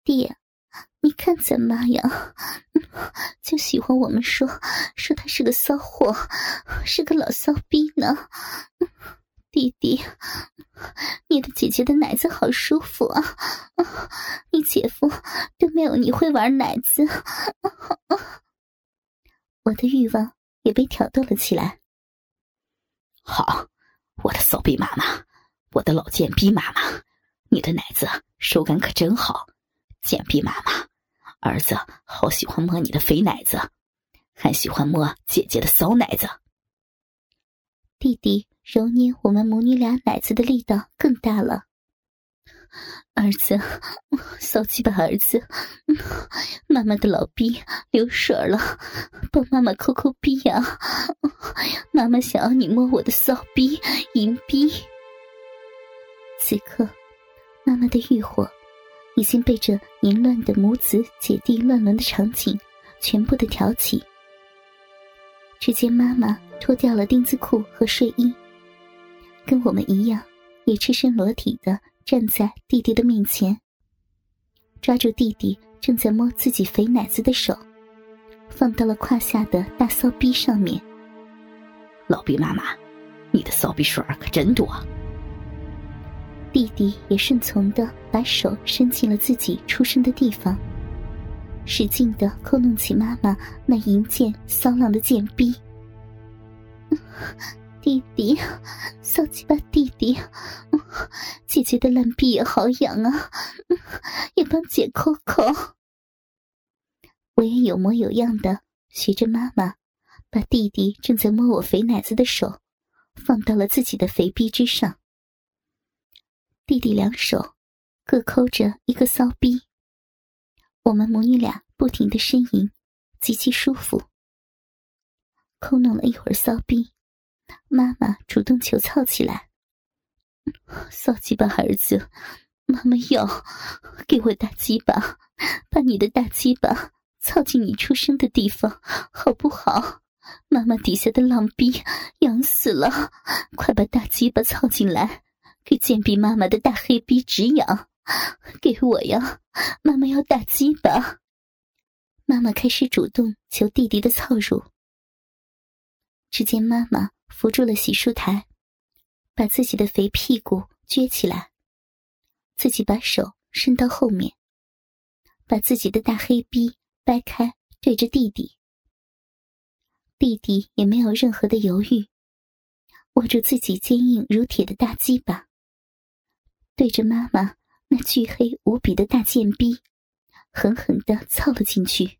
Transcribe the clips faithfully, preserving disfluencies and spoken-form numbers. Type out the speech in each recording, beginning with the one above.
弟，你看咱妈呀，就喜欢我们说说他是个骚货，是个老骚逼呢。弟弟，你的姐姐的奶子好舒服啊，你姐夫都没有你会玩奶子。我的欲望也被挑逗了起来。 好，我的骚逼妈妈，我的老贱逼妈妈，你的奶子手感可真好。贱逼妈妈，儿子好喜欢摸你的肥奶子，还喜欢摸姐姐的骚奶子。 弟弟揉捏我们母女俩奶子的力道更大了。儿子，骚鸡巴儿子，妈妈的老逼流水了，帮妈妈抠抠逼呀！妈妈想要你摸我的骚逼、淫逼。此刻，妈妈的欲火已经被这淫乱的母子姐弟乱伦的场景全部的挑起。只见妈妈脱掉了丁字裤和睡衣，跟我们一样，也赤身裸体的站在弟弟的面前，抓住弟弟正在摸自己肥奶子的手，放到了胯下的大骚逼上面。 老逼妈妈，你的骚逼水可真多。 弟弟也顺从的把手伸进了自己出生的地方，使劲的抠弄起妈妈那淫贱骚浪的贱逼。弟弟，骚鸡巴弟弟，姐姐的烂逼也好痒啊，也帮姐抠抠。我也有模有样的学着妈妈，把弟弟正在摸我肥奶子的手放到了自己的肥逼之上。弟弟两手各抠着一个骚逼，我们母女俩不停地呻吟，极其舒服。抠弄了一会儿骚逼，妈妈主动求操起来。骚鸡巴儿子，妈妈要给我大鸡巴，把你的大鸡巴操进你出生的地方，好不好？妈妈底下的浪逼痒死了，快把大鸡巴操进来，给贱逼妈妈的大黑逼止痒。给我呀，妈妈要大鸡巴。妈妈开始主动求弟弟的操入。只见妈妈扶住了洗漱台，把自己的肥屁股撅起来，自己把手伸到后面，把自己的大黑逼掰开对着弟弟。弟弟也没有任何的犹豫，握住自己坚硬如铁的大鸡巴，对着妈妈那巨黑无比的大贱逼狠狠地操了进去。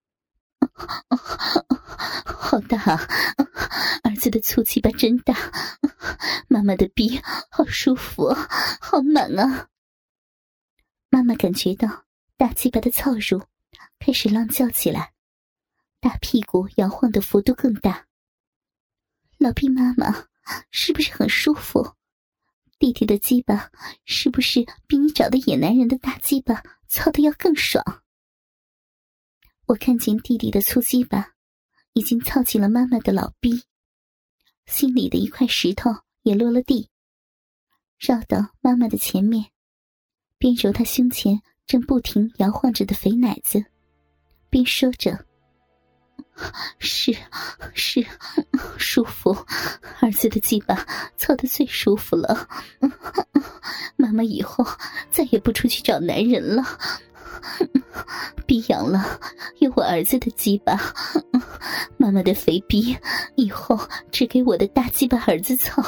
好大啊，儿子的粗鸡巴真大，妈妈的逼好舒服，好满啊。妈妈感觉到大鸡巴的操入，开始浪叫起来，大屁股摇晃的幅度更大。老逼妈妈，是不是很舒服？弟弟的鸡巴是不是比你找的野男人的大鸡巴操的要更爽？我看见弟弟的粗鸡巴已经操进了妈妈的老逼，心里的一块石头也落了地，绕到妈妈的前面，边揉她胸前正不停摇晃着的肥奶子，边说着：是是舒服，儿子的鸡巴操得最舒服了，妈妈以后再也不出去找男人了，逼痒了有我儿子的鸡巴，妈妈的肥逼以后只给我的大鸡巴儿子操。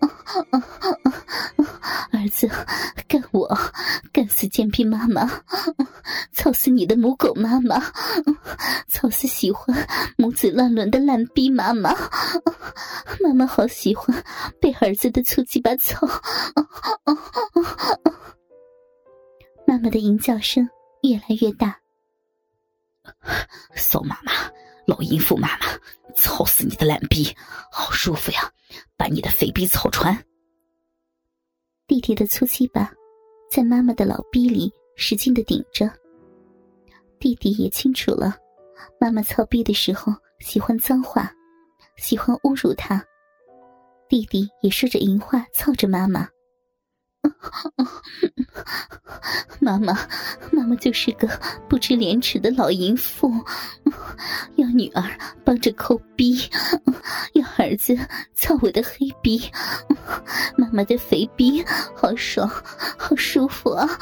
儿子干我，干死贱逼妈妈，操死你的母狗妈妈，操死喜欢母子乱伦的烂逼妈妈。妈妈好喜欢被儿子的粗鸡巴操。妈妈的淫叫声越来越大。 骚妈妈，老淫妇妈妈，操死你的烂逼，好舒服呀，把你的肥逼操穿。 弟弟的粗鸡巴在妈妈的老逼里使劲地顶着。弟弟也清楚了，妈妈操逼的时候喜欢脏话，喜欢侮辱她。弟弟也说着淫话操着妈妈。 妈妈，妈妈就是个不知廉耻的老淫妇，要女儿帮着抠逼，要儿子操我的黑逼，妈妈的肥逼好爽，好舒服啊！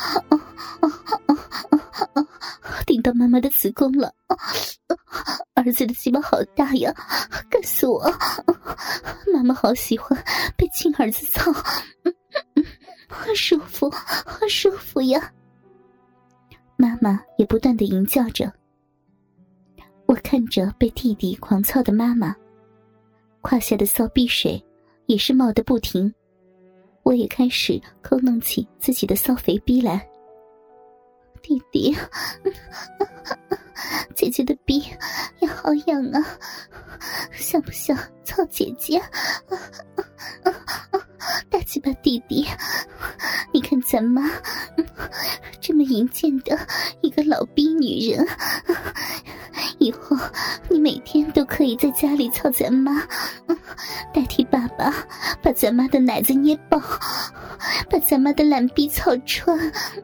顶到妈妈的子宫了，儿子的鸡巴好大呀，干死我！妈妈好喜欢被亲儿子操，好舒服，好舒服呀！妈妈也不断地吟叫着。我看着被弟弟狂操的妈妈，胯下的骚逼水也是冒得不停，我也开始抠弄起自己的骚肥逼来。弟弟，姐姐的逼也好痒啊，想不想操姐姐？大鸡巴弟弟，你看咱妈这么淫贱的一个老逼女人，以后你每天都可以在家里操咱妈，代替爸爸把咱妈的奶子捏爆，把咱妈的烂逼操穿。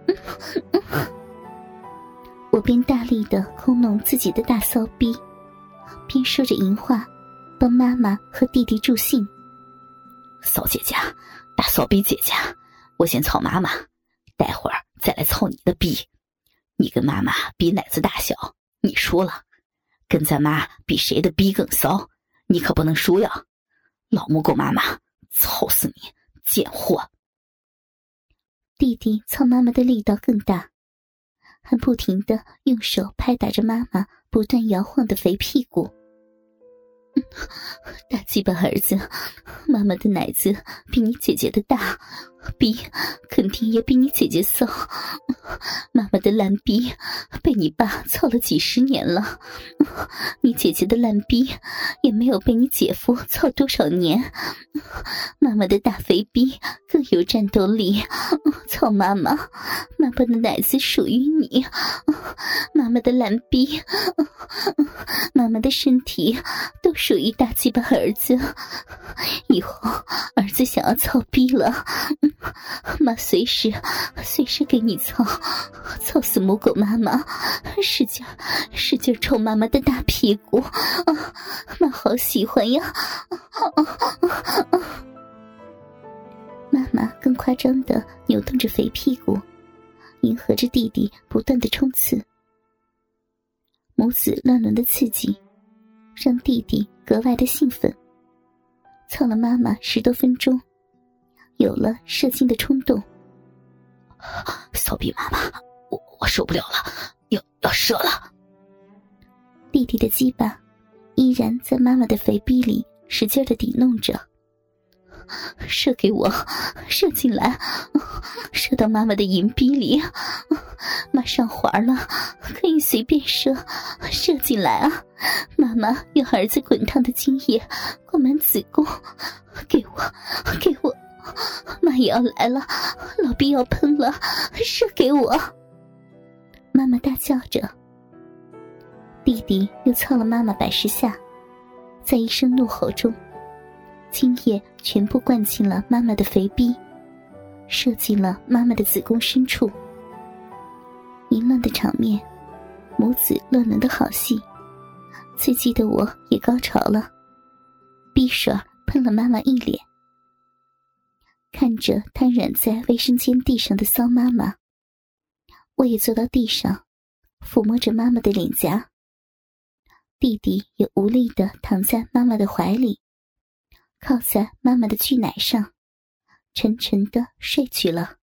我边大力地抠弄自己的大骚逼，边说着淫话，帮妈妈和弟弟助兴。 骚姐姐，大骚逼姐姐，我先操妈妈，待会儿再来操你的逼。你跟妈妈比奶子大小，你输了；跟咱妈比谁的逼更骚，你可不能输呀！老母狗妈妈，操死你，贱货！ 弟弟操妈妈的力道更大，还不停地用手拍打着妈妈不断摇晃的肥屁股。大鸡巴儿子，妈妈的奶子比你姐姐的大，逼肯定也比你姐姐骚。妈妈的烂逼被你爸操了几十年了，你姐姐的烂逼也没有被你姐夫操多少年。妈妈的大肥逼更有战斗力，操妈妈，妈妈的奶子属于你。妈妈的烂逼，妈妈的身体都属于大鸡巴儿子。以后儿子想要操逼了，妈随时随时给你操，操死母狗妈妈，使劲使劲抽妈妈的大屁股，妈好喜欢呀！妈妈更夸张地扭动着肥屁股，迎合着弟弟不断的冲刺。母子乱伦的刺激让弟弟格外的兴奋，操了妈妈十多分钟，有了射精的冲动。 骚逼妈妈，我我受不了了，要要射了！ 弟弟的鸡巴依然在妈妈的肥逼里使劲地抵弄着。射给我，射进来，射到妈妈的银逼里，妈上环了，可以随便射，射进来啊！妈妈用儿子滚烫的精液灌满子宫，给我，给我，妈也要来了，老逼要喷了，射给我！妈妈大叫着。弟弟又操了妈妈百十下，在一声怒吼中，精液全部灌进了妈妈的肥逼，射进了妈妈的子宫深处。淫乱的场面，母子乱伦的好戏，刺激的我也高潮了，逼水喷了妈妈一脸。看着瘫软在卫生间地上的骚妈妈，我也坐到地上，抚摸着妈妈的脸颊。弟弟也无力地躺在妈妈的怀里，靠在妈妈的巨奶上，沉沉地睡去了。